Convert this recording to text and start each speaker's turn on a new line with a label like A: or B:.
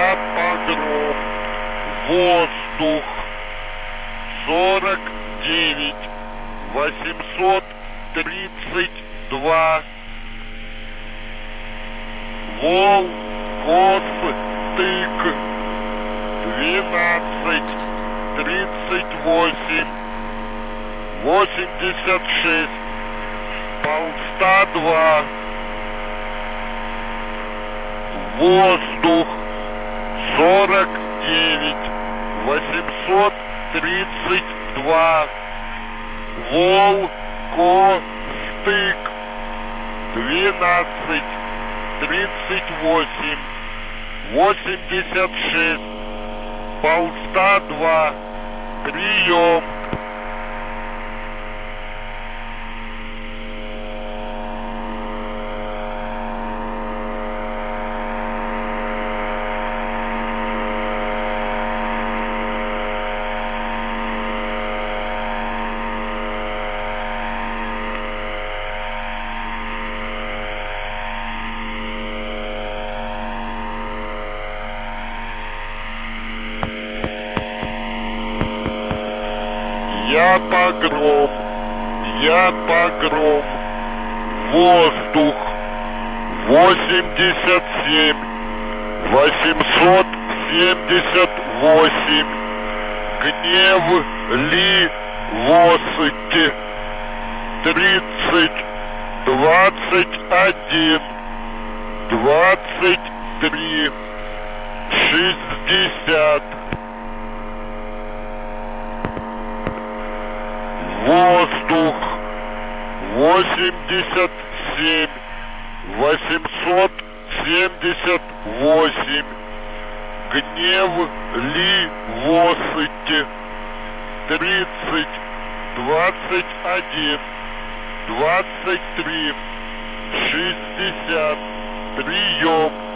A: Я погром. Воздух. 49 832. Вол, кос, тык. 12 38 86. Полста 2. Воздух. 49 832. Вол, ко, стык. 12 38 86. Полста 2. Прием. Я погром. Я погром. Воздух. 87 878. Гнев ли восыть. 30 21 23 60. Воздух. 87 878. Гнев ли восыть. 30 21 23 60. Прием.